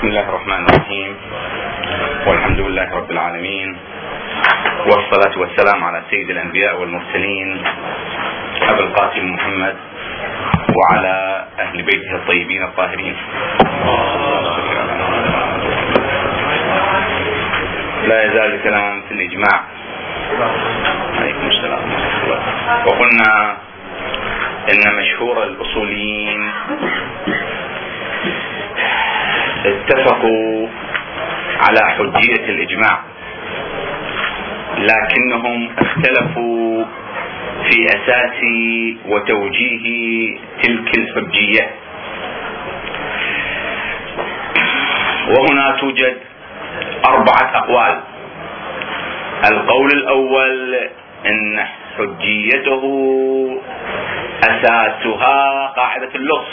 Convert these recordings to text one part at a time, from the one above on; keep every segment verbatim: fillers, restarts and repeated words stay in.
بسم الله الرحمن الرحيم، والحمد لله رب العالمين، والصلاة والسلام على سيد الأنبياء والمرسلين أبي القاسم محمد وعلى أهل بيته الطيبين الطاهرين. لا يزال الكلام في الإجماع. عليكم السلام. وقلنا إن مشهور الأصوليين اتفقوا على حجية الإجماع، لكنهم اختلفوا في أساس وتوجيه تلك الحجية. وهنا توجد أربعة أقوال. القول الأول أن حجيته أساسها قاعدة اللغة،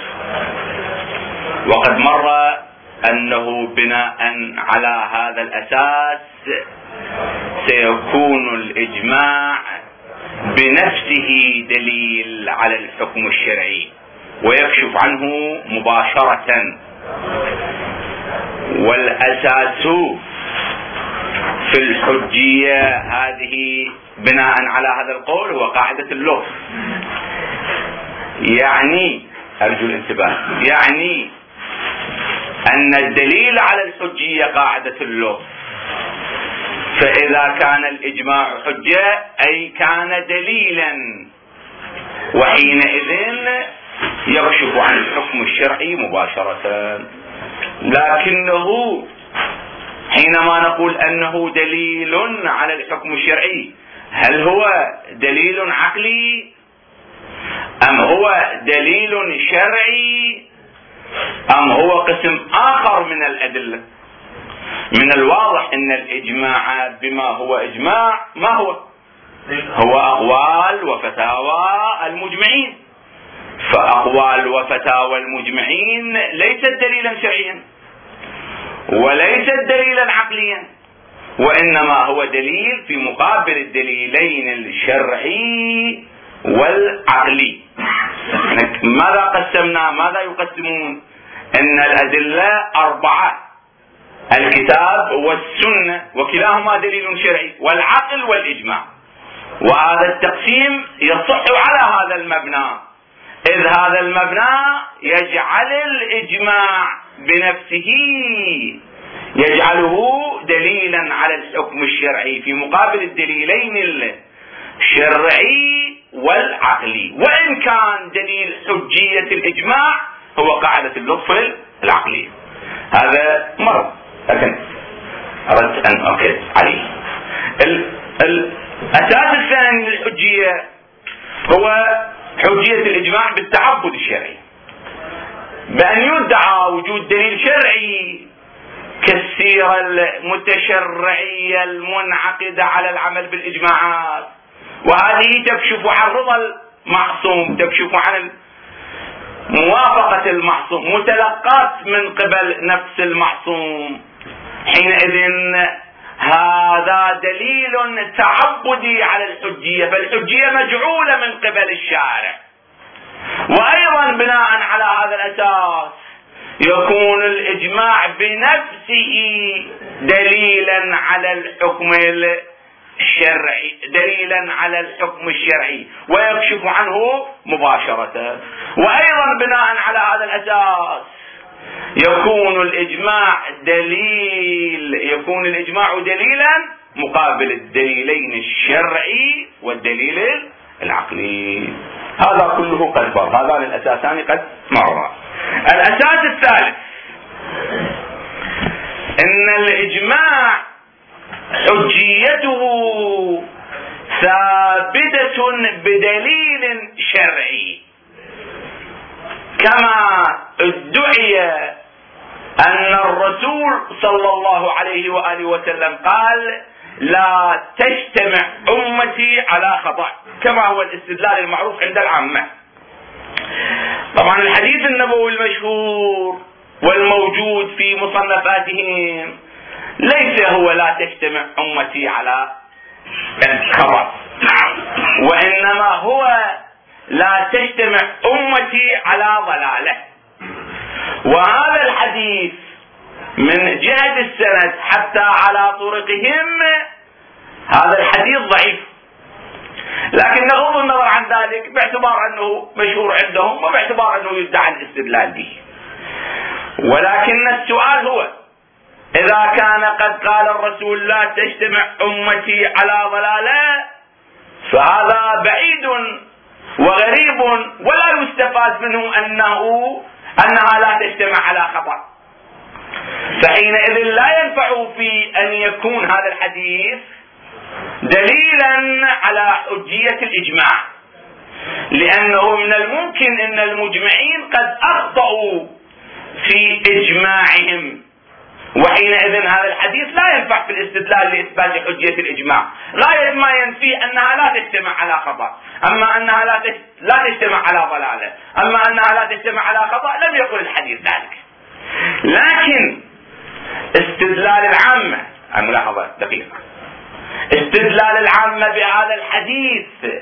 وقد مر أنه بناء على هذا الأساس سيكون الإجماع بنفسه دليل على الحكم الشرعي ويكشف عنه مباشرة. والأساس في الحجية هذه بناء على هذا القول هو قاعدة اللغة. يعني أرجو الانتباه، يعني أن الدليل على الحجية قاعدة اللغة، فإذا كان الإجماع حجة أي كان دليلا، وحينئذ يكشف عن الحكم الشرعي مباشرة. لكنه حينما نقول أنه دليل على الحكم الشرعي، هل هو دليل عقلي أم هو دليل شرعي أم هو قسم آخر من الأدلة؟ من الواضح أن الإجماع بما هو إجماع ما هو؟ هو أقوال وفتاوى المجمعين، فأقوال وفتاوى المجمعين ليست دليلا شرعيا وليست دليلا عقليا، وإنما هو دليل في مقابل الدليلين الشرعي والعقلي. ماذا قسمنا؟ ماذا يقسمون؟ ان الادله اربعه: الكتاب والسنه وكلاهما دليل شرعي، والعقل والاجماع. وهذا التقسيم يصح على هذا المبنى، اذ هذا المبنى يجعل الاجماع بنفسه يجعله دليلا على الحكم الشرعي في مقابل الدليلين الشرعي والعقلي، وإن كان دليل حجية الإجماع هو قاعدة اللطف العقلية. هذا مرض، لكن أردت أن أؤكد عليه. الأساس الثاني للحجية هو حجية الإجماع بالتعبد الشرعي، بأن يدعى وجود دليل شرعي كالسيرة المتشرعية المنعقدة على العمل بالإجماعات، وهذه تكشف عن رضا المعصوم، تكشف عن موافقة المعصوم، متلقات من قبل نفس المعصوم. حينئذ هذا دليل تعبدي على الحجية، فالحجية مجعولة من قبل الشارع. وأيضا بناء على هذا الأساس يكون الإجماع بنفسه دليلا على الحكم الشرعي، دليلا على الحكم الشرعي ويكشف عنه مباشرة. وأيضا بناء على هذا الأساس يكون الإجماع دليل يكون الإجماع دليلا مقابل الدليلين الشرعي والدليل العقلي. هذا كله قد مر، هذان الأساسان قد مر. الأساس الثالث إن الإجماع حجيته ثابتة بدليل شرعي، كما ادعي أن الرسول صلى الله عليه وآله وسلم قال: لا تجتمع أمتي على خطأ، كما هو الاستدلال المعروف عند العامة. طبعا الحديث النبوي المشهور والموجود في مصنفاتهم ليس هو لا تجتمع أمتي على الخطأ، وإنما هو لا تجتمع أمتي على ضلالة. وهذا الحديث جهة السند حتى على طرقهم هذا الحديث ضعيف، لكن نغض النظر عن ذلك باعتبار أنه مشهور عندهم وباعتبار أنه يدعى الاستدلال به. ولكن السؤال هو إذا كان قد قال الرسول لا تجتمع أمتي على ضلالة، فهذا بعيد وغريب ولا يستفاد منه أنه أنها لا تجتمع على خطأ، فحينئذ لا ينفع في أن يكون هذا الحديث دليلا على حجية الإجماع، لأنه من الممكن أن المجمعين قد أخطأوا في إجماعهم، وحينئذ هذا الحديث لا ينفع في الاستدلال لإثبات حجية الإجماع، غاية ما ينفي أنها لا تجتمع على خطأ، أما أنها لا لا تجتمع على ضلالة، أما أنها لا تجتمع على خطأ لم يقل الحديث ذلك. لكن استدلال العامة، الملاحظة دقيقة، استدلال العامة بهذا الحديث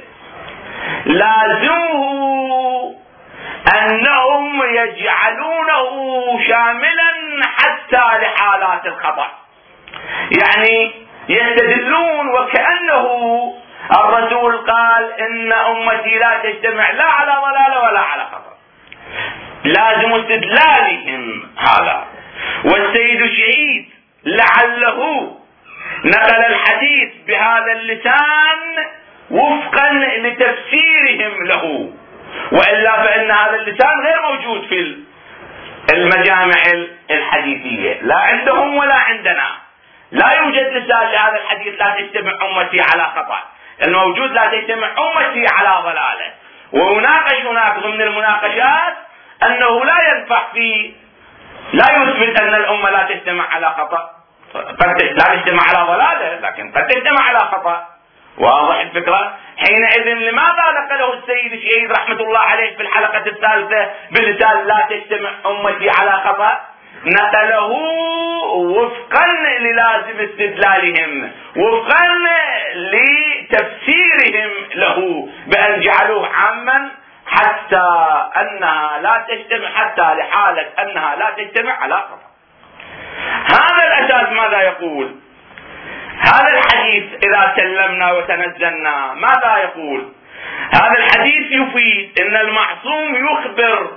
لازمه أنهم يجعلونه شاملا حتى لحالات الخطأ، يعني يستدلون وكأنه الرسول قال إن أمتي لا تجتمع لا على ضلالة ولا على خطأ، لازم استدلالهم هذا. والسيد شهيد لعله نقل الحديث بهذا اللسان وفقا لتفسيرهم له، وإلا فإن هذا اللسان غير موجود في المجامع الحديثية، لا عندهم ولا عندنا، لا يوجد لسان لهذا الحديث لا تجتمع أمتي على خطأ، الموجود لا تجتمع أمتي على ضلالة. ويناقش هناك ضمن المناقشات أنه لا ينفع في لا يثبت أن الأمة لا تجتمع على خطأ، قد لا تجتمع على ضلالة لكن قد تجتمع على خطأ، واضح الفكرة؟ حينئذ لماذا نقله السيد الشهيد رحمة الله عليه في الحلقة الثالثة بلسان لا تجتمع أمتي على خطأ؟ نقله وفقا للازم استدلالهم، وفقا لتفسيرهم له بأن جعلوه عاما حتى أنها لا تجتمع، حتى لحالة أنها لا تجتمع على خطأ. هذا الأساس ماذا يقول؟ هذا الحديث إذا سلمنا وتنزلنا ماذا يقول؟ هذا الحديث يفيد أن المعصوم يخبر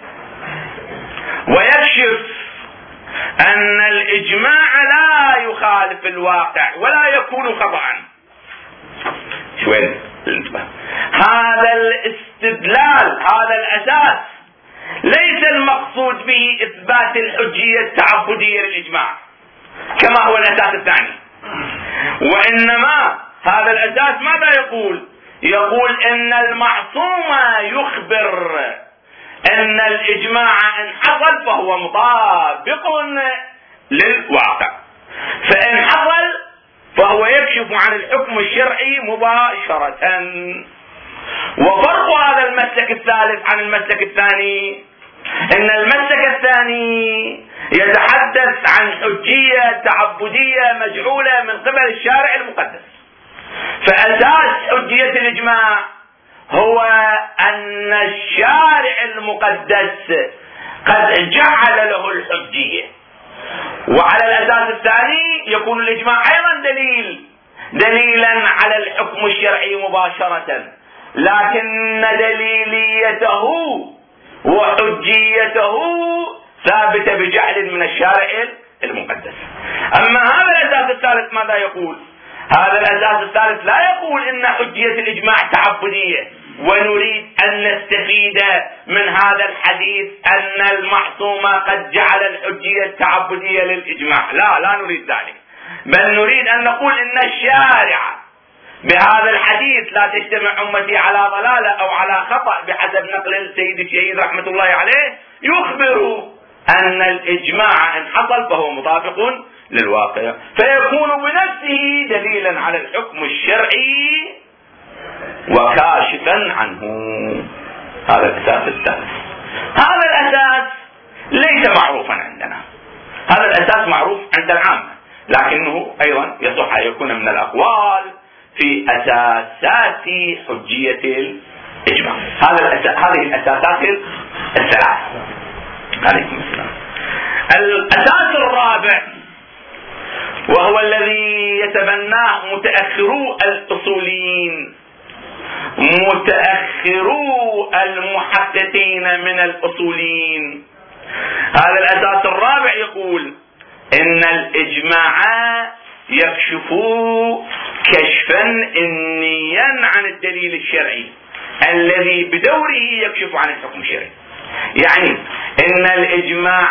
ويكشف أن الإجماع لا يخالف الواقع ولا يكون خطأ. شوين هذا الاستدلال، هذا الأساس ليس المقصود به إثبات الحجية التعبدية للإجماع كما هو الأساس الثاني، وإنما هذا الأساس ماذا يقول؟ يقول إن المعصوم يخبر أن الإجماع إن حصل فهو مطابق للواقع، فإن حصل فهو يكشف عن الحكم الشرعي مباشرة. وفرق هذا المسلك الثالث عن المسلك الثاني إن المسلك الثاني يتحدث عن حجية تعبدية مجعولة من قبل الشارع المقدس، فأساس حجية الإجماع هو أن الشارع المقدس قد جعل له الحجية، وعلى الأساس الثاني يكون الإجماع أيضا دليل دليلا على الحكم الشرعي مباشرة، لكن دليليته وحجيته ثابتة بجعل من الشارع المقدس. أما هذا الأساس الثالث ماذا يقول؟ هذا الأساس الثالث لا يقول إن حجية الإجماع تعبدية ونريد أن نستفيد من هذا الحديث أن المعصوم قد جعل الحجية التعبدية للإجماع، لا لا نريد ذلك، بل نريد أن نقول إن الشارع بهذا الحديث لا تجتمع أمتي على ضلالة أو على خطأ بحسب نقل السيد الشهيد رحمة الله عليه يخبر أن الإجماع إن حصل فهو مطابق للواقع، فيكون بنفسه دليلا على الحكم الشرعي وكاشفا عنه. هذا الأساس الثالث. هذا الأساس ليس معروفا عندنا، هذا الأساس معروف عند العامة، لكنه أيضا يصح أن يكون من الأقوال في أساسات حجية الإجماع. هذا الأساس، هذه الأساسات الثلاث. عليكم السلام. الأساس الرابع وهو الذي يتبناه متأخرو الأصوليين، متأخرو المحققين من الأصوليين. هذا الأساس الرابع يقول إن الإجماع يكشف كشفا إنيا عن الدليل الشرعي الذي بدوره يكشف عن الحكم الشرعي. يعني إن الإجماع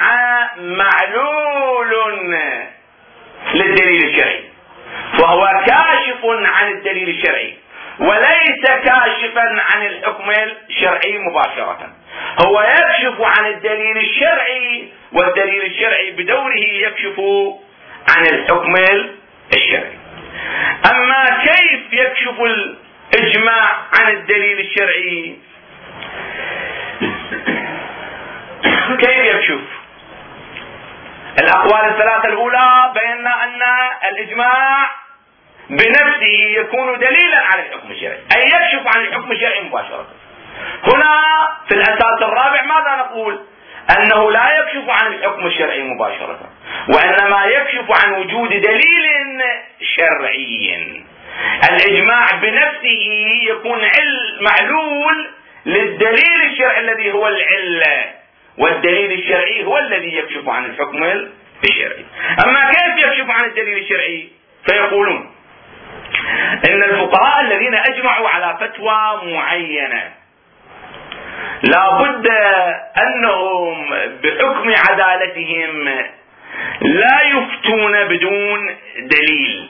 معلول للدليل الشرعي، فهو كاشف عن الدليل الشرعي وليس كاشفا عن الحكم الشرعي مباشرة. هو يكشف عن الدليل الشرعي، والدليل الشرعي بدوره يكشف عن الحكم الشرعي. أما كيف يكشف الإجماع عن الدليل الشرعي؟ كيف يكشف؟ الأقوال الثلاثة الأولى بينا أن الإجماع بنفسه يكون دليلا على الحكم الشرعي، أي يكشف عن الحكم الشرعي مباشرة. هنا في الأساس الرابع ماذا نقول؟ أنه لا يكشف عن الحكم الشرعي مباشرة، وإنما يكشف عن وجود دليل شرعي. الإجماع بنفسه يكون عل معلول للدليل الشرعي الذي هو العلة، والدليل الشرعي هو الذي يكشف عن الحكم الشرعي. أما كيف يكشف عن الدليل الشرعي؟ فيقولون إن الفقهاء الذين أجمعوا على فتوى معينة لا بد أنهم بحكم عدالتهم لا يفتون بدون دليل،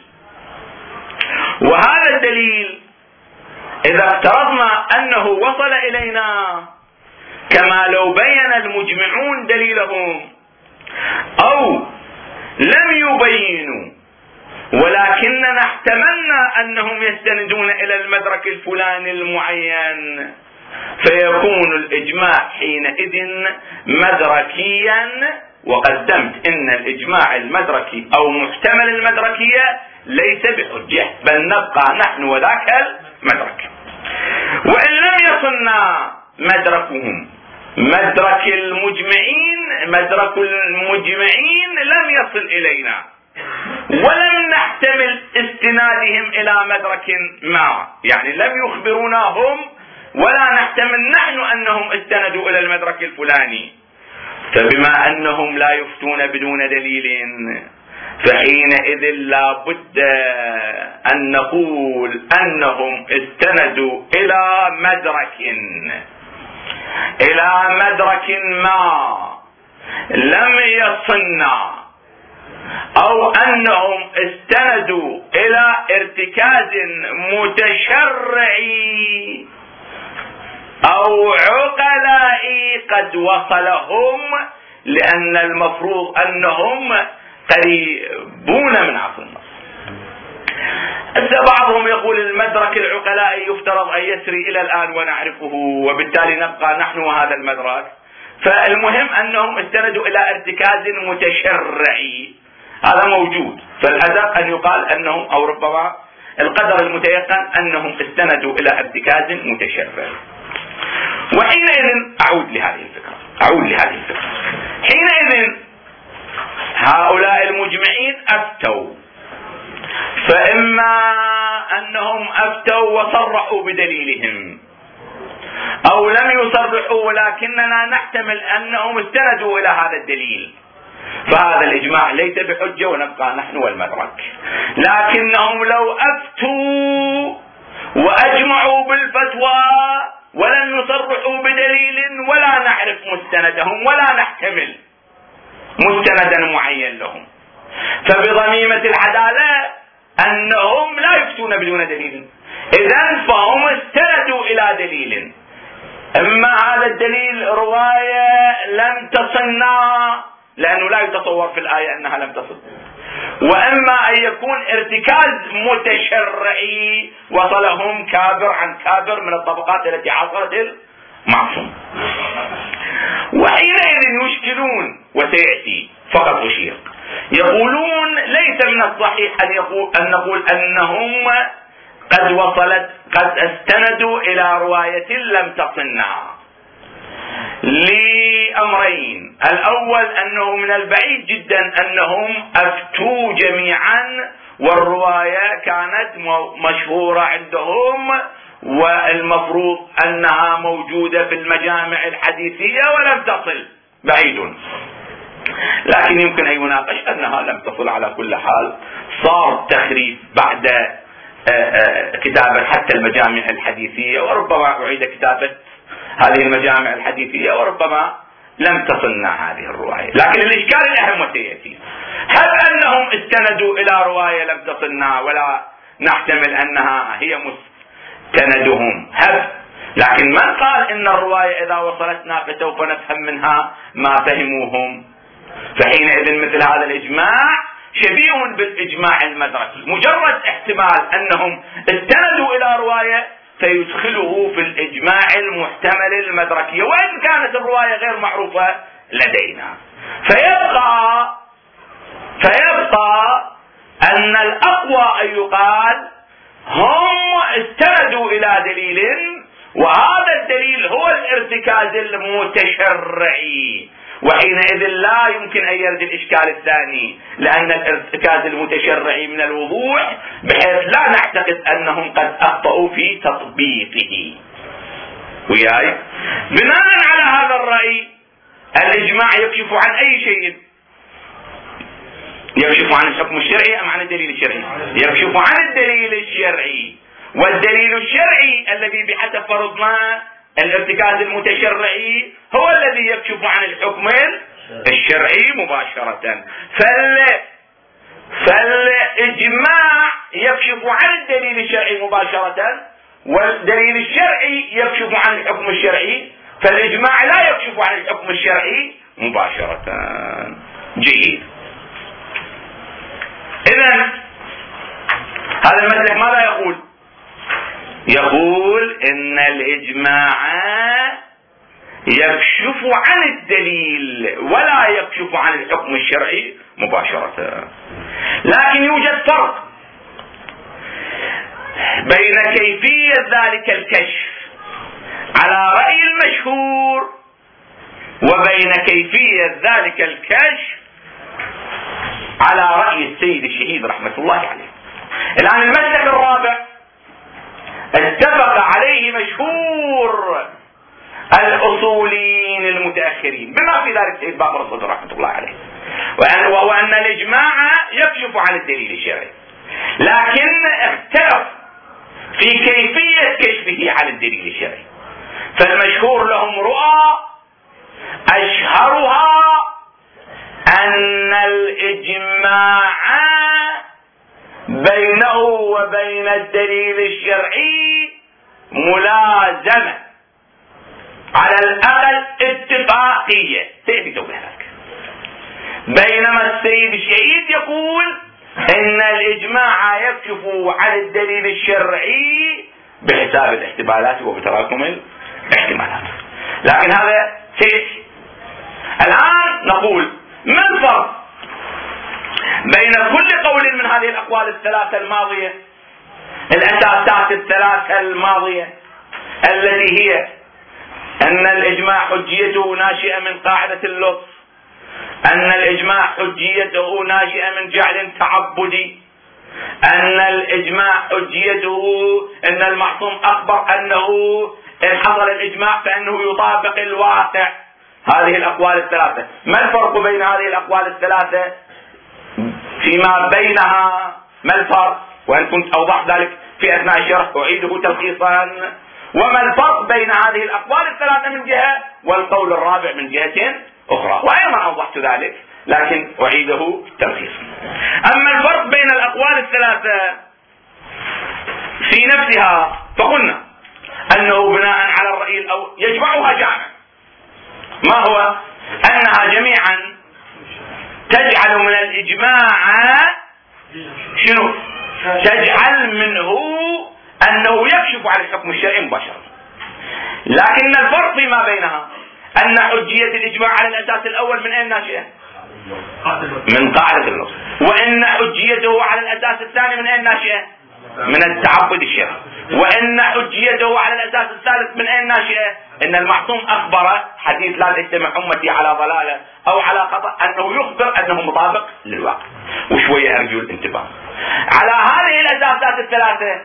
وهذا الدليل إذا افترضنا أنه وصل إلينا كما لو بين المجمعون دليلهم أو لم يبينوا ولكننا احتملنا أنهم يستندون إلى المدرك الفلاني المعين، فيكون الإجماع حينئذ مدركيا. وقدمت إن الإجماع المدركي أو محتمل المدركية ليس بحجة، بل نبقى نحن وذاك المدرك. وإن لم يصلنا مدركهم مدرك المجمعين، مدرك المجمعين لم يصل إلينا، ولم نحتمل استنادهم إلى مدرك ما، يعني لم يخبرونا هم ولا نحتمل نحن أنهم استندوا إلى المدرك الفلاني. فبما أنهم لا يفتون بدون دليل، فحينئذ لا بد أن نقول أنهم استندوا إلى مدرك إلى مدرك ما لم يصلنا، أو أنهم استندوا إلى ارتكاز متشرعي أو عقلائي قد وصلهم، لأن المفروض أنهم قريبون من عصر النص. بعضهم يقول المدرك العقلائي يفترض أن يسري إلى الآن ونعرفه، وبالتالي نبقى نحن وهذا المدرك. فالمهم أنهم استندوا إلى ارتكاز متشرعي، هذا موجود، فالأدق أن يقال أنهم، أو ربما القدر المتيقن أنهم استندوا إلى ارتكاز متشرعي. وحينئذ أعود لهذه الفكرة أعود لهذه الفكرة حينئذ هؤلاء المجمعين أفتوا، فإما أنهم أفتوا وصرحوا بدليلهم، أو لم يصرحوا ولكننا نحتمل أنهم استندوا إلى هذا الدليل، فهذا الإجماع ليس بحجة ونبقى نحن والمدرك. لكنهم لو أفتوا وأجمعوا بالفتوى ولم يصرحوا بدليل ولا نعرف مستندهم ولا نحتمل مستندا معين لهم، فبضميمة العدالة أنهم لا يفتون بدون دليل. إذن فهم استندوا إلى دليل، إما هذا الدليل رواية لم تصلنا لأنه لا يتصور في الآية أنها لم تصل، وإما أن يكون ارتكاز متشرعي وصلهم كابر عن كابر من الطبقات التي عاصرت المعصوم. وحينئذ يشكلون، وسيأتي فقط أشير، يقولون ليس من الصحيح أن, يقول أن نقول أنهم قد وصلت قد استندوا إلى رواية لم تصلنا، في أمرين. الأول أنه من البعيد جدا أنهم أفتوا جميعا والرواية كانت مشهورة عندهم والمفروض أنها موجودة في المجامع الحديثية ولم تصل، بعيد. لكن يمكن أن يناقش أنها لم تصل على كل حال. صار تخريف بعد كتابة حتى المجامع الحديثية، وربما أعيد كتابة هذه المجامع الحديثية، وربما لم تصلنا هذه الرواية. لكن الإشكال الأهم وسيأتي، هل أنهم استندوا إلى رواية لم تصلنا ولا نحتمل أنها هي مستندهم؟ هل لكن من قال إن الرواية إذا وصلتنا فسوف نفهم منها ما فهموهم؟ فحينئذ مثل هذا الإجماع شبيه بالإجماع المدركي. مجرد احتمال أنهم استندوا إلى رواية فيدخله في الإجماع المحتمل المدركي وإن كانت الرواية غير معروفة لدينا. فيبقى فيبقى أن الأقوى أن يقال هم استندوا إلى دليل، وهذا الدليل هو الارتكاز المتشرعي، وحينئذ لا يمكن أن يرد الإشكال الثاني، لأن الارتكاز المتشرعي من الوضوح بحيث لا نعتقد أنهم قد أخطأوا في تطبيقه. وياي بناء على هذا الرأي الإجماع يكشف عن أي شيء؟ يكشف عن الحكم الشرعي أم عن الدليل الشرعي؟ يكشف عن الدليل الشرعي، والدليل الشرعي الذي بحسب فرضنا الارتكاز المتشرعي هو الذي يكشف عن الحكم الشرعي مباشرة. فال فالإجماع يكشف عن الدليل الشرعي مباشرة، والدليل الشرعي يكشف عن الحكم الشرعي، فالإجماع لا يكشف عن الحكم الشرعي مباشرة. جيد. إذن هذا المسلك ماذا يقول؟ يقول إن الإجماع يكشف عن الدليل ولا يكشف عن الحكم الشرعي مباشرة. لكن يوجد فرق بين كيفية ذلك الكشف على رأي المشهور وبين كيفية ذلك الكشف على رأي السيد الشهيد رحمة الله عليه. الآن المسلك الرابع اتفق عليه مشهور الأصوليين المتأخرين بما في ذلك السيد باقر الصدر رحمة الله عليه، وهو أن الإجماع يكشف عن الدليل الشرعي، لكن اختلف في كيفية كشفه عن الدليل الشرعي. فالمشهور لهم رؤى أشهرها أن الإجماع بينه وبين الدليل الشرعي ملازمة، على الأقل اتفاقية تأتي توضيحك. بينما السيد الشهيد يقول إن الإجماع يكشف عن الدليل الشرعي بحساب الاحتمالات وبتراكم الاحتمالات. لكن هذا سيأتي. الآن نقول ما الفرق بين كل قول من هذه الأقوال الثلاثة الماضية، الأساسات الثلاثة الماضية التي هي أن الإجماع حجيته ناشئة من قاعدة اللطف، أن الإجماع حجيته ناشئة من جعل تعبدي، أن الإجماع حجيته أن المعصوم أخبر أنه إن حصل الإجماع فإنه يطابق الواقع. هذه الأقوال الثلاثة، ما الفرق بين هذه الأقوال الثلاثة فيما بينها؟ ما الفرق؟ وإن كنت أوضح ذلك في أثناء الشرح أعيده تلخيصا. وما الفرق بين هذه الأقوال الثلاثة من جهة والقول الرابع من جهة أخرى؟ وأيضا أوضحت ذلك لكن أعيده تلخيصا. أما الفرق بين الأقوال الثلاثة في نفسها فقلنا أنه بناء على الرأي الأول يجمعها جامع، ما هو؟ أنها جميعا تجعل من الإجماع شنو؟ تجعل منه أنه يكشف عن الحكم الشرعي مباشرة. لكن الفرق فيما بينها أن حجية الإجماع على الأساس الأول من أين ناشئة؟ من قاعدة النص. وأن حجيته على الأساس الثاني من أين ناشئة؟ من التعبد الشرعي. وإن حجيته على الأساس الثالث من أين ناشئة؟ إن المعصوم أخبر حديث لا تجتمع أمتي على ضلالة أو على خطأ، أنه يخبر أنه مطابق للواقع. وشوية أرجو الانتباه على هذه الأساسات الثلاثة.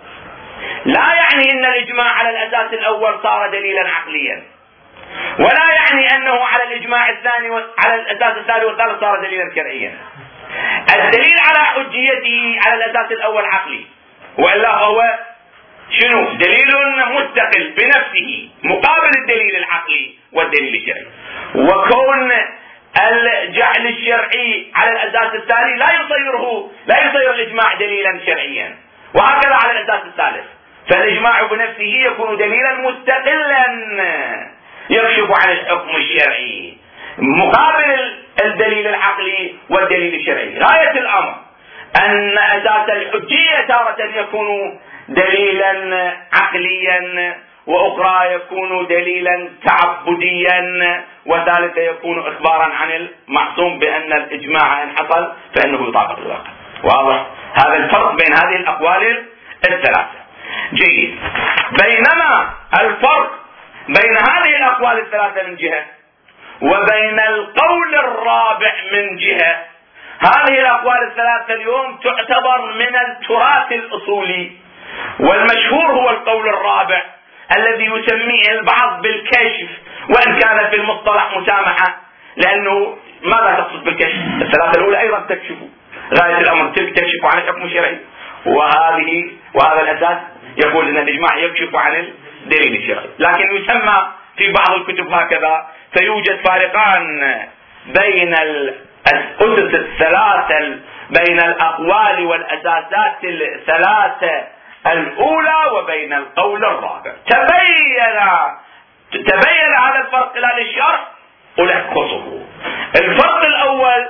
لا يعني أن الإجماع على الأساس الأول صار دليلا عقليا، ولا يعني أنه على الإجماع الثاني على الأساس الثاني والثالث صار دليلا شرعيا. الدليل على حجيته على الأساس الأول عقلي، وإلا هو شنو؟ دليل مستقل بنفسه مقابل الدليل العقلي والدليل الشرعي. وكون الجعل الشرعي على الأساس الثاني لا يصيره لا يصير الإجماع دليلا شرعيا، وهكذا على الأساس الثالث. فالإجماع بنفسه يكون دليلا مستقلا يكشف عن الحكم الشرعي مقابل الدليل العقلي والدليل الشرعي. غاية الأمر أن أساس الحجية تارة يكون دليلا عقليا، وأخرى يكون دليلا تعبديا، وثالثة يكون إخبارا عن المعصوم بأن الإجماع إن حصل فإنه يطابق الواقع. واضح هذا الفرق بين هذه الأقوال الثلاثة. جيد. بينما الفرق بين هذه الأقوال الثلاثة من جهة وبين القول الرابع من جهة، هذه الأقوال الثلاثة اليوم تعتبر من التراث الأصولي، والمشهور هو القول الرابع الذي يسميه البعض بالكشف، وإن كان في المصطلح مسامحة، لأنه ماذا تقصد بالكشف؟ الثلاثة الأولى أيضا تكشف، غاية الأمر تكشف عن الحكم الشرعي، وهذه وهذا الأساس يقول أن الإجماع يكشف عن الدليل الشرعي، لكن يسمى في بعض الكتب هكذا. فيوجد فارقان بين الأسس الثلاثة، بين الأقوال والأساسات الثلاثة الأولى وبين القول الرابع. تبين تبين هذا الفرق خلال الشرح ألخصه. الفرق الأول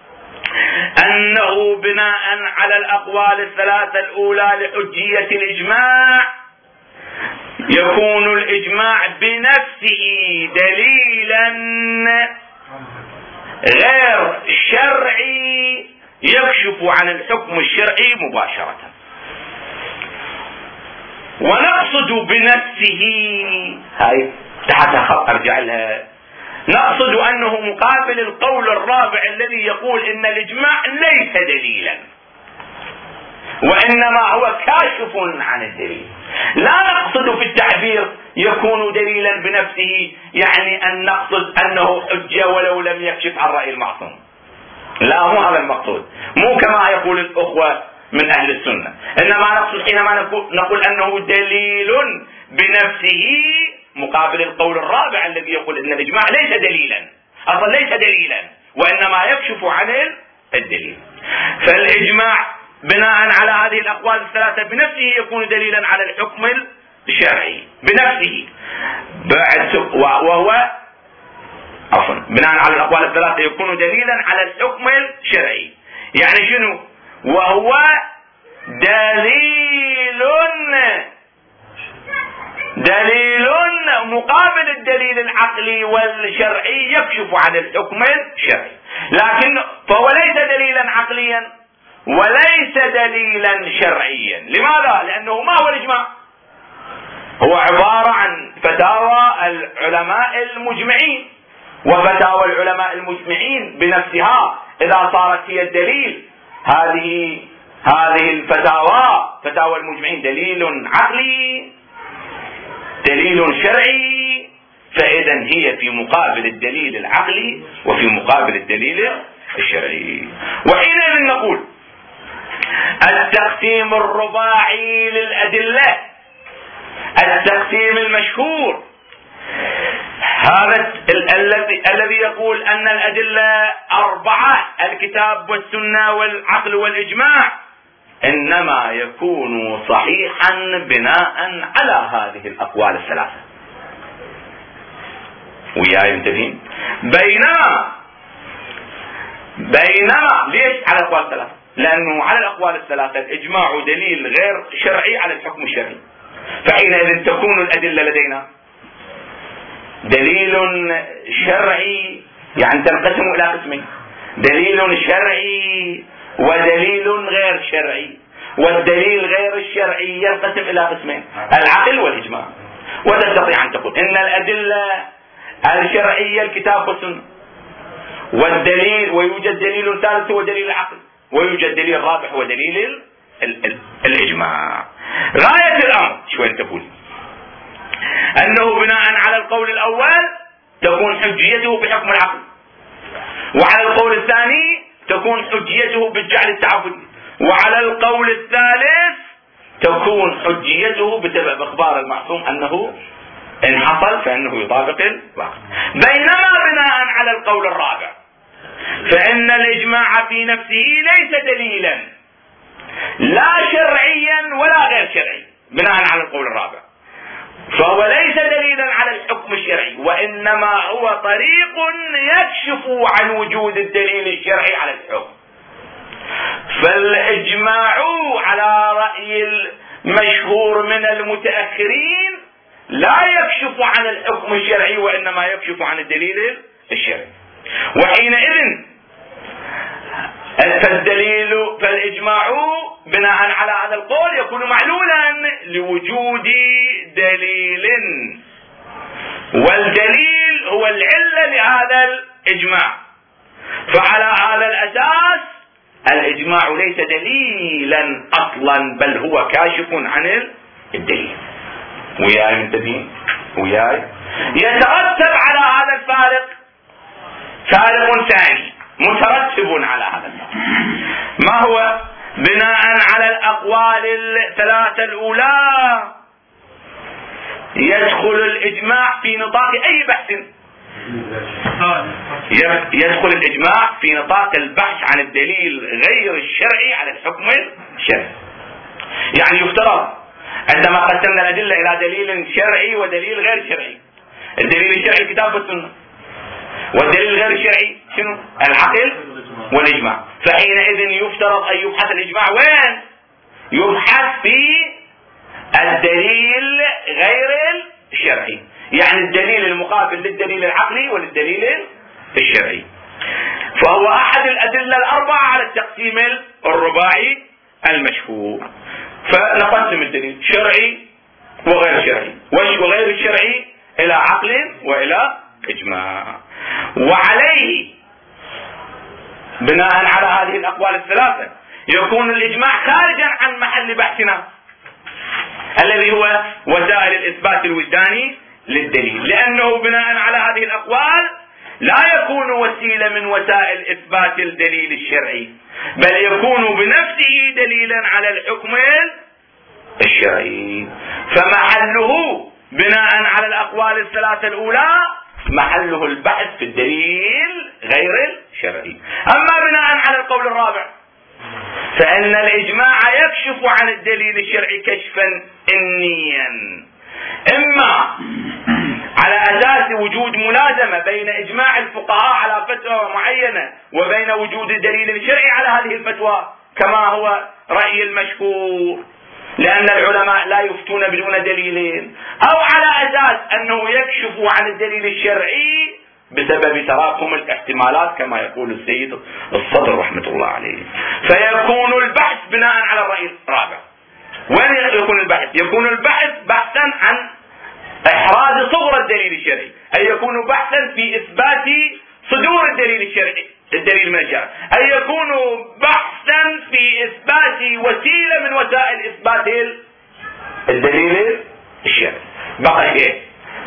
أنه بناء على الأقوال الثلاثة الأولى لحجية الإجماع يكون الإجماع بنفسه دليلا غير شرعي يكشف عن الحكم الشرعي مباشرة. ونقصد بنفسه هاي تحت خط ارجع لها، نقصد انه مقابل القول الرابع الذي يقول ان الاجماع ليس دليلا وانما هو كاشف عن الدليل. لا نقصد في التعبير يكون دليلا بنفسه يعني ان نقصد انه حجة ولو لم يكشف عن رأي المعصوم، لا مو هذا المقصود، مو كما يقول الاخوة من اهل السنة، انما نقصد حينما نقول انه دليل بنفسه مقابل القول الرابع الذي يقول ان الاجماع ليس دليلا، اصلا ليس دليلا وانما يكشف عن الدليل. فالاجماع بناء على هذه الاقوال الثلاثة بنفسه يكون دليلا على الحكم الشرعي بنفسه، وهو عفوا بناء على الاقوال الثلاثة يكون دليلا على الحكم الشرعي. يعني شنو؟ وهو دليل دليل مقابل الدليل العقلي والشرعي يكشف عن الحكم الشرعي، لكن فهو ليس دليلا عقليا وليس دليلا شرعيا. لماذا؟ لأنه ما هو الإجماع؟ هو عبارة عن فتاوى العلماء المجمعين، وفتاوى العلماء المجمعين بنفسها إذا صارت هي الدليل، هذه هذه الفتاوى فتاوى المجمعين دليل عقلي دليل شرعي، فإذا هي في مقابل الدليل العقلي وفي مقابل الدليل الشرعي. وحينئذ نقول التقسيم الرباعي للأدلة، التقسيم المشهور هذا الذي الذي يقول أن الأدلة أربعة، الكتاب والسنة والعقل والإجماع، إنما يكون صحيحا بناء على هذه الأقوال الثلاثة. وياي منتبهين؟ بينما بينما ليش على الأقوال الثلاثة؟ لأنه على الأقوال الثلاثة الإجماع دليل غير شرعي على الحكم الشرعي، فحينئذ تكون الأدلة لدينا دليل شرعي، يعني تنقسم إلى قسمين: دليل شرعي ودليل غير شرعي. والدليل غير الشرعي ينقسم إلى قسمين: العقل والإجماع. وتستطيع أن تقول إن الأدلة الشرعية الكتاب والسنة، والدليل ويوجد دليل ثالث هو دليل العقل، ويوجد دليل رابع هو دليل ال ال الإجماع. غاية الأمر شوي تقول أنه بناء على القول الأول تكون حجيته بحكم العقل، وعلى القول الثاني تكون حجيته بالجعل التعبدي، وعلى القول الثالث تكون حجيته بسبب إخبار المعصوم أنه إن حصل فإنه يطابق الواقع. بينما بناء على القول الرابع فإن الإجماع في نفسه ليس دليلا لا شرعيا ولا غير شرعي. بناء على القول الرابع فهو ليس دليلا على الحكم الشرعي، وإنما هو طريق يكشف عن وجود الدليل الشرعي على الحكم. فالإجماع على رأي المشهور من المتأخرين لا يكشف عن الحكم الشرعي، وإنما يكشف عن الدليل الشرعي. وحينئذ فالدليل فالإجماع بناء على هذا القول يكون معلولا لوجود دليل، والدليل هو العلة لهذا الإجماع. فعلى هذا الأساس الإجماع ليس دليلا أصلا، بل هو كاشف عن الدليل. وياي منتبهين؟ وياي؟ يترتب على هذا الفارق فارق ثاني مترتب على هذا الفارق. ما هو؟ بناء على الأقوال الثلاثة الأولى يدخل الإجماع في نطاق أي بحث، يدخل الإجماع في نطاق البحث عن الدليل غير الشرعي على الحكم الشرعي. يعني يفترض عندما قسمنا الأدلة إلى دليل شرعي ودليل غير شرعي، الدليل الشرعي الكتاب والسنة، والدليل غير الشرعي شنو؟ العقل والإجماع. فحينئذ يفترض أن يبحث الإجماع وين؟ يبحث في الدليل غير الشرعي، يعني الدليل المقابل للدليل العقلي وللدليل الشرعي. فهو أحد الأدلة الأربعة على التقسيم الرباعي المشهور. فنقسم الدليل شرعي وغير شرعي وغير الشرعي إلى عقل وإلى إجماع. وعليه بناء على هذه الأقوال الثلاثة يكون الإجماع خارجا عن محل بحثنا الذي هو وسائل الإثبات الوجداني للدليل، لأنه بناء على هذه الأقوال لا يكون وسيلة من وسائل إثبات الدليل الشرعي، بل يكون بنفسه دليلا على الحكم الشرعي. فمحله بناء على الأقوال الثلاثة الأولى محله البحث في الدليل غير الشرعي. أما بناء على القول الرابع فإن الإجماع يكشف عن الدليل الشرعي كشفا إنيا، إما على أساس وجود ملازمة بين إجماع الفقهاء على فتوى معينة وبين وجود الدليل الشرعي على هذه الفتوى كما هو رأي المشهور، لأن العلماء لا يفتون بدون دليلين، أو على أساس أنه يكشف عن الدليل الشرعي بسبب تراكم الاحتمالات كما يقول السيد الصدر رحمة الله عليه. فيكون البحث بناء على الرأي الرابع. وين يكون البحث؟ يكون البحث بحثا عن إحراز صغر الدليل الشرعي، أي يكون بحثا في إثبات صدور الدليل الشرعي، الدليل من الشرع، أي يكون بحثا في إثبات وسيلة من وسائل إثبات الدليل الشرعي. بقى إيه؟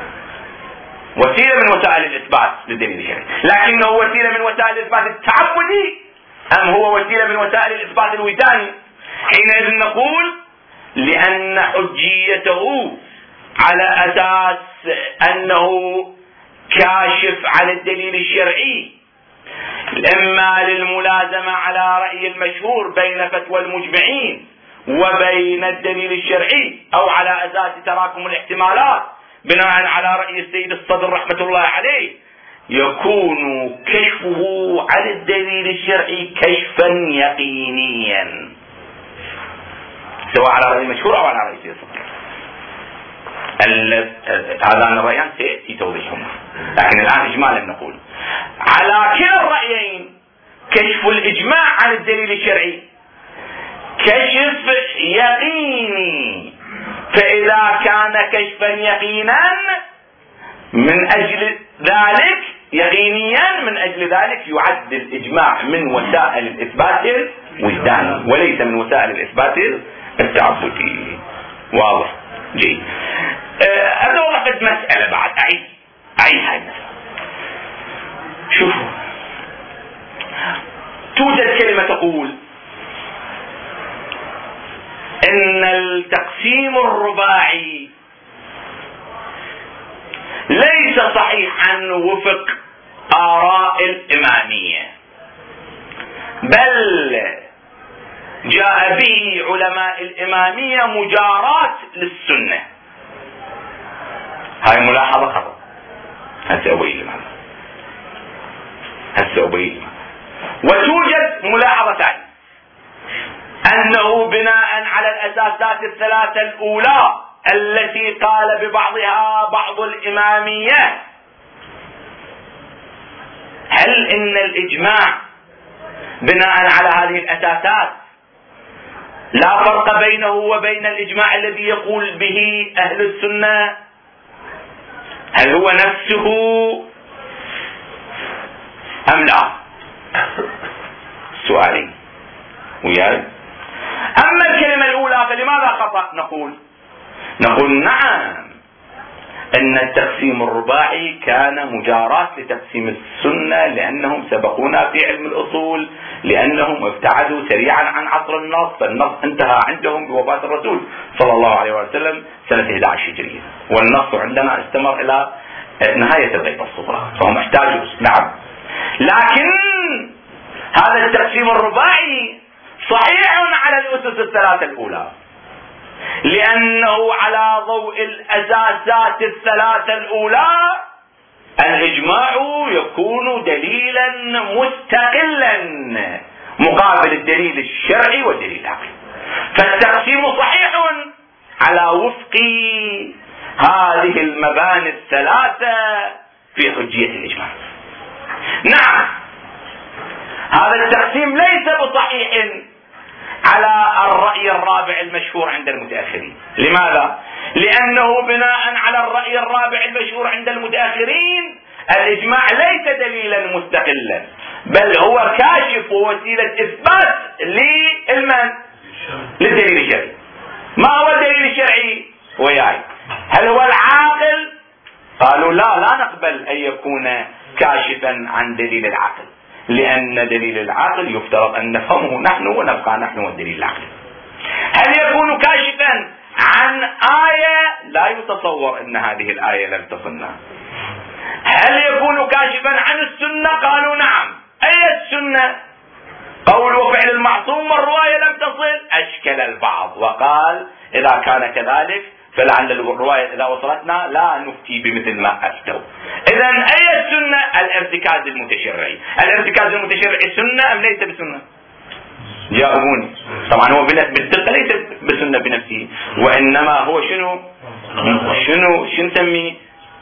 وسيلة من وسائل الإثبات للدليل الشرعي، لكنه وسيلة من وسائل الإثبات التعبدي أم هو وسيلة من وسائل الإثبات الوجداني؟ حينئذ نقول لأن حجيته على أساس أنه كاشف عن الدليل الشرعي، إما للملازمة على رأي المشهور بين فتوى المجمعين وبين الدليل الشرعي، أو على أساس تراكم الاحتمالات بناء على رأي السيد الصدر رحمة الله عليه، يكون كشفه عن الدليل الشرعي كشفا يقينيا سواء على رأي المشهور أو على رأي السيد الصدر. هذان الرأيان سيأتي توضيحهما، لكن الآن إجمالا نقول على كلا الرأيين كشف الإجماع عن الدليل الشرعي كشف يقيني، فإذا كان كشفا يقينا من أجل ذلك يقينيا من أجل ذلك يعد الإجماع من وسائل الإثبات الوجداني وليس من وسائل الإثبات التعبدي. واضح؟ جيد. أنا وضحت مسألة بعد أعيد أعيد هاي المسألة. شوفوا، توجد كلمة تقول إن التقسيم الرباعي ليس صحيحا وفق آراء الإمامية، بل جاء به علماء الإمامية مجاراة للسنة. هاي ملاحظة خطأ. هسه أبين لماذا هسه أبين لماذا وتوجد ملاحظة ثانية، أنه بناء على الأساسات الثلاثة الأولى التي قال ببعضها بعض الإمامية، هل إن الإجماع بناء على هذه الأساسات لا فرق بينه وبين الإجماع الذي يقول به أهل السنة؟ هل هو نفسه أم لا؟ سؤالي وياي. أما الكلمة الأولى فلماذا خطأ؟ نقول نقول نعم، أن التقسيم الرباعي كان مجاراة لتقسيم السنة، لأنهم سبقونا في علم الأصول، لأنهم ابتعدوا سريعا عن عصر النص، فالنص انتهى عندهم بوفاة الرسول صلى الله عليه وسلم سنة إحدى عشر هجرية، والنص عندنا استمر إلى نهاية الغيبة الصغرى، فهم احتاجوا. نعم، لكن هذا التقسيم الرباعي صحيح على الأسس الثلاثة الأولى، لأنه على ضوء الأساسات الثلاثة الأولى الإجماع يكون دليلا مستقلا مقابل الدليل الشرعي والدليل العقلي، فالتقسيم صحيح على وفق هذه المباني الثلاثة في حجية الإجماع. نعم، هذا التقسيم ليس بصحيح على الرأي الرابع المشهور عند المتأخرين. لماذا؟ لأنه بناء على الرأي الرابع المشهور عند المتأخرين الإجماع ليس دليلا مستقلا، بل هو كاشف ووسيلة إثبات للمن؟ للدليل الشرعي. ما هو الدليل الشرعي؟ وياي، هل هو العاقل؟ قالوا لا، لا نقبل أن يكون كاشفا عن دليل العقل، لأن دليل العقل يفترض أن نفهمه نحن ونبقى نحن والدليل العقلي. هل يكون كاشفا عن آية؟ لا يتصور أن هذه الآية لم تصلنا. هل يكون كاشفا عن السنة؟ قالوا نعم. أي السنة؟ قول وفعل المعصوم والرواية لم تصل. أشكل البعض وقال إذا كان كذلك فلعل الرواية إذا وصلتنا لا نفتي بمثل ما أفتوا. إذن أي السنة؟ الارتكاز المتشرعي. الارتكاز المتشرعي سنة أم ليس بسنة؟ جاوبوني. طبعا هو بالدقة ليس بسنة بنفسه، وإنما هو شنو شنو شنو نسميه؟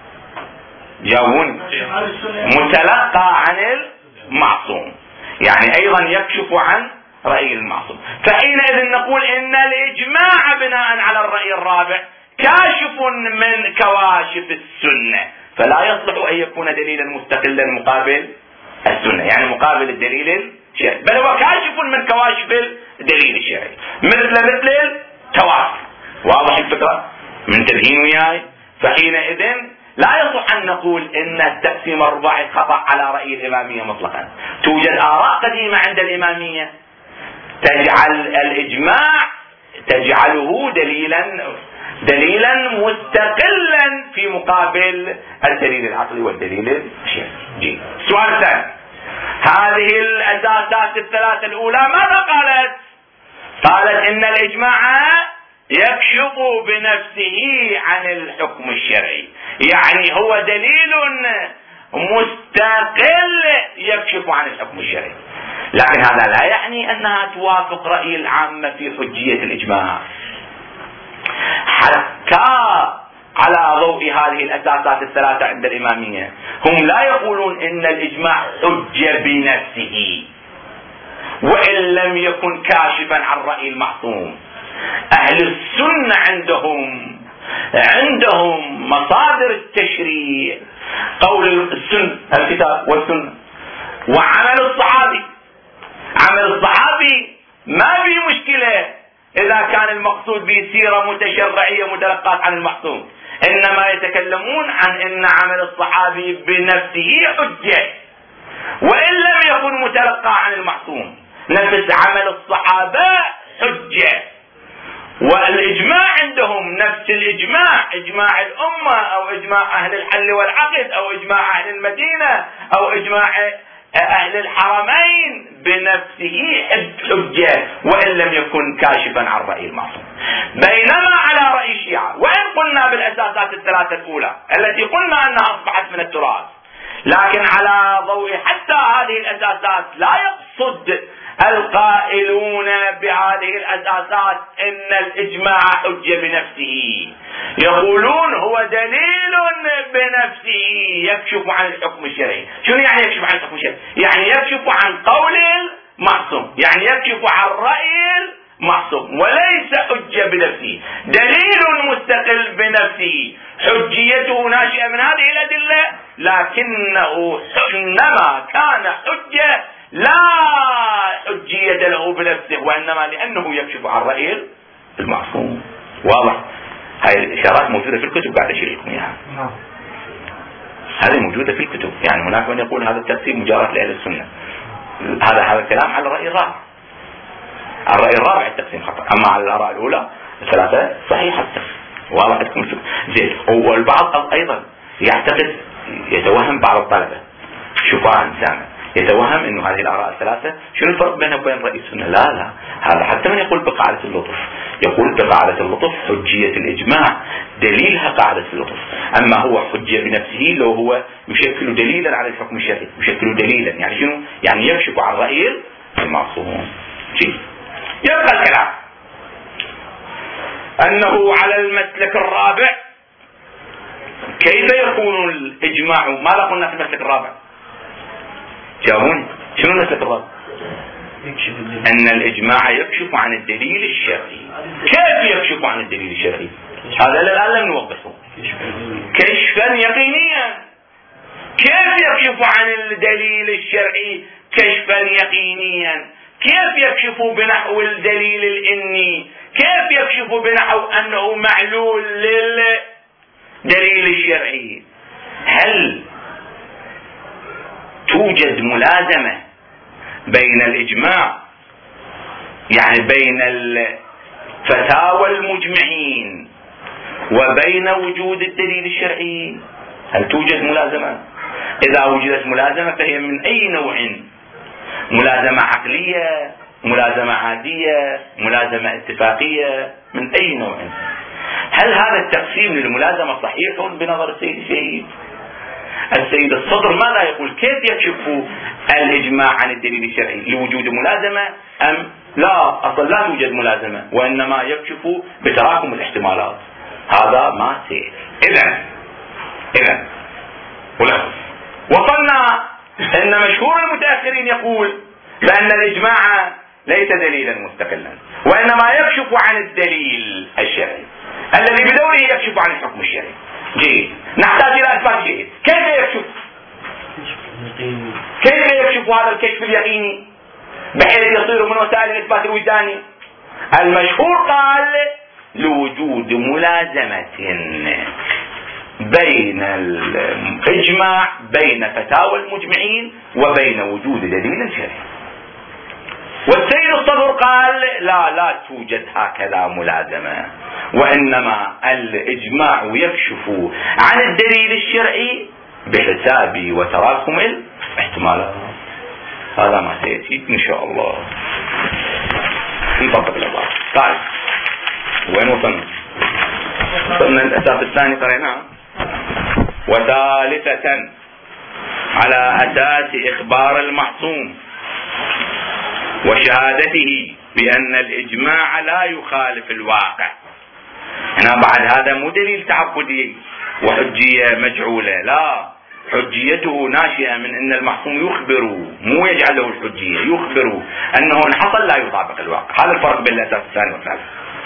جاوبوني. متلقى عن المعصوم، يعني أيضا يكشف عن رأي المعصوم. فحينئذ نقول إن الإجماع بناء على الرأي الرابع كاشف من كواشف السنة، فلا يصلح أن يكون دليلا مستقلا مقابل السنة، يعني مقابل الدليل الشرعي، بل هو كاشف من كواشف الدليل الشرعي، مثل مثل التواتر. واضح الفكرة؟ منتبهين وياي؟ فحينئذ لا يصح أن نقول إن التقسيم الرباعي خطأ على رأي الإمامية مطلقا. توجد آراء قديمة عند الإمامية تجعل الإجماع تجعله دليلا دليلا مستقلا في مقابل الدليل العقلي والدليل الشرعي. السؤال الثاني، هذه الأساسات الثلاثة الأولى ماذا قالت؟ قالت إن الإجماع يكشف بنفسه عن الحكم الشرعي، يعني هو دليل مستقل يكشف عن الحكم الشرعي، لكن هذا لا يعني أنها توافق رأي العامة في حجية الإجماع. حتى على ضوء هذه الأساسات الثلاثة عند الإمامية هم لا يقولون إن الإجماع حجة بنفسه، وإن وإن لم يكن كاشفا عن رأي المعصوم. أهل السنة عندهم عندهم مصادر التشريع قول السنة الكتاب والسنة وعمل الصحابي. عمل الصحابي ما في مشكلة إذا كان المقصود به سيرة متشرعية متلقاة عن المعصوم، إنما يتكلمون عن إن عمل الصحابي بنفسه حجة وإن لم يكن متلقى عن المعصوم. نفس عمل الصحابة حجة، والإجماع عندهم نفس الإجماع، إجماع الأمة أو إجماع أهل الحل والعقد أو إجماع أهل المدينة أو إجماع أهل الحرمين بنفسه حجة وإن لم يكن كاشفا عن رأي المعصوم. بينما على رأي الشيعة، وإن قلنا بالأساسات الثلاثة الأولى التي قلنا أنها أصبحت من التراث، لكن على ضوء حتى هذه الأساسات لا يقصد القائلون بهذه الأساسات إن الإجماع حجة بنفسه. يقولون هو دليل بنفسه يكشف عن الحكم الشرعي. شنو يعني يكشف عن الحكم الشرعي؟ يعني يكشف عن قول المعصوم، يعني يكشف عن رأي المعصوم وليس حجة بنفسه، دليل مستقل بنفسه، حجيته ناشئة من هذه الأدلة، لكنه إنما كان حجة لا حجية له بنفسه وإنما لأنه يكشف عن رأي المعصوم. واضح؟ هاي الإشارات موجودة في الكتب، قاعد أشير لكم إياها. هذه موجودة في الكتب. يعني هناك من يقول هذا التقسيم مجارات لأهل السنة. هذا هذا الكلام على الرأي الرابع. الرأي الرابع التقسيم خطأ، أما على الآراء الأولى الثلاثة صحيحة التقسيم. واضح عندكم زين. والبعض أيضا يعتقد، يتوهم بعض الطلبة شوفان سامع يتوهم انه هذه الاراء الثلاثه شنو الفرق بينها وبين راي السنه. لا لا، هذا حتى من يقول بقاعده اللطف يقول بقاعده اللطف حجيه الاجماع دليلها قاعده اللطف، اما هو حجه بنفسه لو هو يشكل دليلا على الحكم الشرعي، يشكل دليلا يعني شنو؟ يعني يكشف عن راي المعصوم. يبقى الكلام انه على المسلك الرابع كيف يكون الاجماع؟ ماذا قلنا في المسلك الرابع؟ جاوبوني، شنو المسلك الرابع؟ ان الاجماع يكشف عن الدليل الشرعي. كيف يكشف عن الدليل الشرعي؟ هذا الان لم نوضحه. كشفا يقينيا. كيف يكشف عن الدليل الشرعي كشفا يقينيا؟ كيف يكشف بنحو الدليل الاني؟ كيف يكشف بنحو انه معلول للدليل الشرعي؟ هل توجد ملازمة بين الإجماع، يعني بين الفتاوى المجمعين وبين وجود الدليل الشرعي؟ هل توجد ملازمة؟ إذا وجدت ملازمة فهي من أي نوع؟ ملازمة عقلية، ملازمة عادية، ملازمة اتفاقية، من أي نوع؟ هل هذا التقسيم للملازمة صحيح بنظر السيد الشهيد؟ السيد الصدر ماذا يقول؟ كيف يكشف الإجماع عن الدليل الشرعي؟ لوجود ملازمة أم لا أصلا لا توجد ملازمة وإنما يكشف بتراكم الاحتمالات؟ هذا ما سير. إذن إذن ولكن وصلنا أن مشهور المتأخرين يقول بأن الإجماع ليس دليلا مستقلا وإنما يكشف عن الدليل الشرعي الذي بدوره يكشف عن الحكم الشرعي. جيد، نحتاج إلى إثبات جيد. كيف يكشف؟ كيف يكشف هذا الكشف اليقيني بحيث يصير من وسائل الإثبات الوجداني؟ المشهور قال لوجود ملازمة بين الإجماع، بين فتاوى المجمعين، وبين وجود دليل شرعي. والسيد الصدر قال لا لا توجد هكذا ملازمة وإنما الإجماع يكشف عن الدليل الشرعي بحساب وتراكم الاحتمالات. هذا ما سيأتي إن شاء الله. نطبق الأمر. طيب وين وصلنا؟ وصلنا الأساس الثاني قريناه. وثالثة على أساس إخبار المعصوم وشهادته بأن الإجماع لا يخالف الواقع. هنا بعد هذا مو دليل تعبدي وحجية مجعولة، لا، حجيته ناشئة من أن المعصوم يخبر، مو يجعل له الحجية، يخبر أنه إن حصل لا يطابق الواقع. هذا الفرق بين الأساس الثاني والثالث.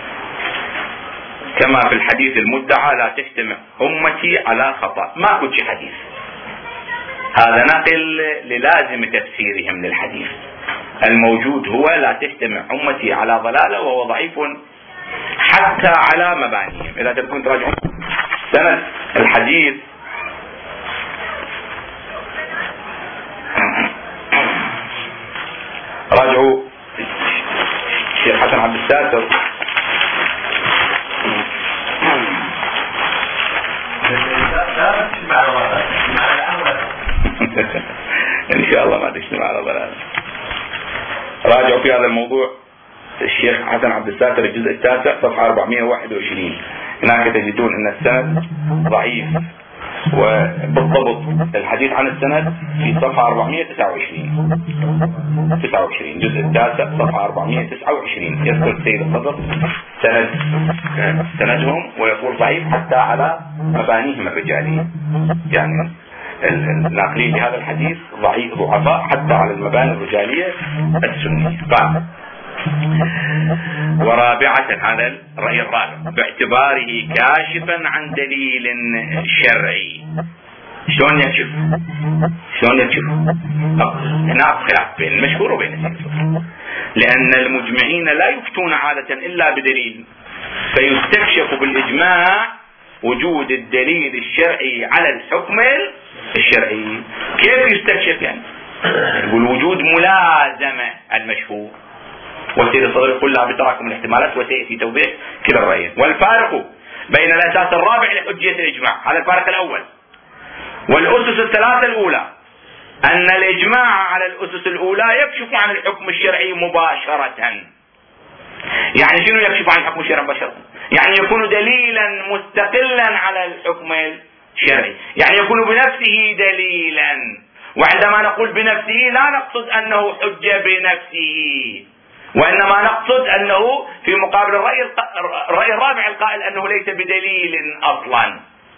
كما في الحديث المدعى لا تجتمع أمتي على خطأ، ما كنت حديث. هذا نقل للازم تفسيرهم للحديث. الموجود هو لا تجتمع أمتي على ضلالة، وهو ضعيف حتى على مبانيهم. إذا تكون تراجعون سند الحديث راجعوا الشيخ حسن عبد الساتر ان شاء الله ما تجتمع على ضلالة. راجعوا في هذا الموضوع الشيخ حسن عبد الساتر الجزء التاسع صفحة أربعمائة وواحد وعشرين. هناك تجدون ان السند ضعيف، وبالضبط الحديث عن السند في صفحة أربعمائة وتسعة وعشرين جزء التاسع صفحة أربعمائة وتسعة وعشرين. يذكر السيد الصدر سند سندهم ويقول ضعيف حتى على مبانيهم الرجالية، يعني الناقلين لهذا الحديث ضعيف ضعفاء حتى على المباني الرجالية السنية. قال ورابعة، هذا الرأي الرابع، باعتباره كاشفا عن دليل شرعي. شلون يكشف؟ شلون يكشف؟ هنا خلاف بين المشهور وبين السنة، لأن المجمعين لا يفتون عادة إلا بدليل، فيستكشف بالإجماع وجود الدليل الشرعي على الحكم الشرعي. كيف يستكشف؟ يعني يقول وجود ملازمة المشهور، والسيد الصدر يقول لا بتراكم الاحتمالات وسيأتي توضيح كلا الرأيين. والفارق بين الأساس الرابع لحجية الإجماع، هذا الفارق الأول، والأسس الثلاثة الأولى، أن الإجماع على الأسس الأولى يكشف عن الحكم الشرعي مباشرة. يعني شنو يكشف عن الحكم الشرعي مباشرة؟ يعني يكون دليلا مستقلا على الحكم الشرعي، يعني يكون بنفسه دليلا. وعندما نقول بنفسه لا نقصد أنه حجة بنفسه، وإنما نقصد أنه في مقابل الرأي الرأي الرابع القائل أنه ليس بدليل أصلا.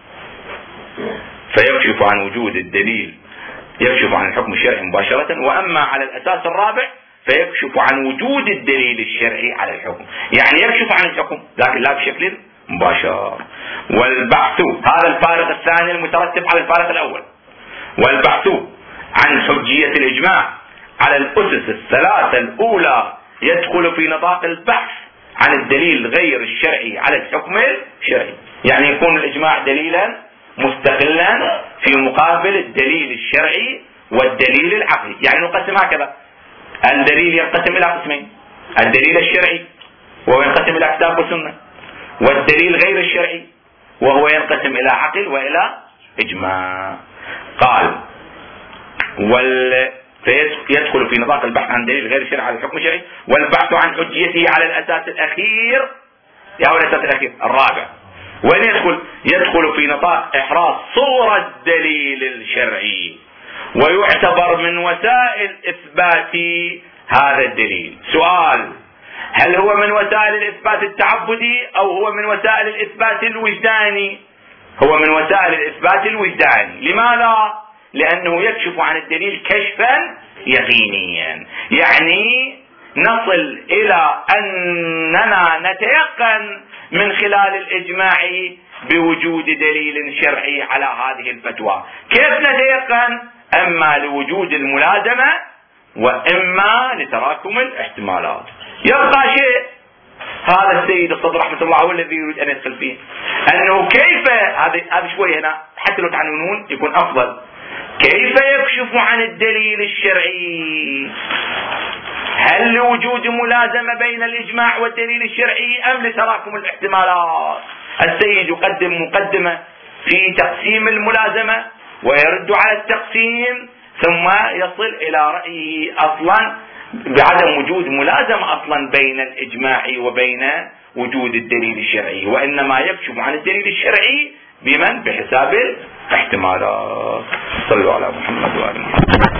فيكشف عن وجود الدليل، يكشف عن الحكم الشرعي مباشرة. وأما على الأساس الرابع فيكشف عن وجود الدليل الشرعي على الحكم، يعني يكشف عن الحكم لكن لا بشكل مباشر. والبحث، هذا الفارق الثاني المترتب على الفارق الأول، والبحث عن حجية الإجماع على الأسس الثلاثة الأولى يدخل في نطاق البحث عن الدليل غير الشرعي على الحكم الشرعي. يعني يكون الإجماع دليلا مستقلا في مقابل الدليل الشرعي والدليل العقلي. يعني نقسم هكذا: الدليل ينقسم إلى قسمين، الدليل الشرعي وهو ينقسم إلى كتاب وسنة، والدليل غير الشرعي وهو ينقسم إلى عقل وإلى إجماع. قال وال فيدخل في نطاق البحث عن دليل غير الشرعي على الحكم الشرعي، والبحث عن حجيته على الأساس الأخير، يا هو الأساس الأخير الرابع. وين يدخل؟ يدخل في نطاق إحراز صورة الدليل الشرعي، ويعتبر من وسائل إثبات هذا الدليل. سؤال: هل هو من وسائل الإثبات التعبدي أو هو من وسائل الإثبات الوجداني؟ هو من وسائل الإثبات الوجداني. لماذا؟ لأنه يكشف عن الدليل كشفا يقينيا، يعني نصل إلى أننا نتيقن من خلال الإجماع بوجود دليل شرعي على هذه الفتوى. كيف نتيقن؟ أما لوجود الملازمة وإما لتراكم الاحتمالات. يبقى شيء، هذا السيد الصدر رحمة الله هو الذي يريد أن يدخل فيه، أنه كيف، هذا شوي هنا حتى لو تعنونون يكون أفضل، كيف يكشف عن الدليل الشرعي؟ هل لوجود ملازمة بين الإجماع والدليل الشرعي أم لتراكم الاحتمالات؟ السيد يقدم مقدمة في تقسيم الملازمة ويرد على التقسيم، ثم يصل إلى رأيه أصلا بعدم وجود ملازمة أصلا بين الإجماع وبين وجود الدليل الشرعي، وإنما يكشف عن الدليل الشرعي بمن؟ بحساب الاحتمالات. صلوا على محمد وآله محمد.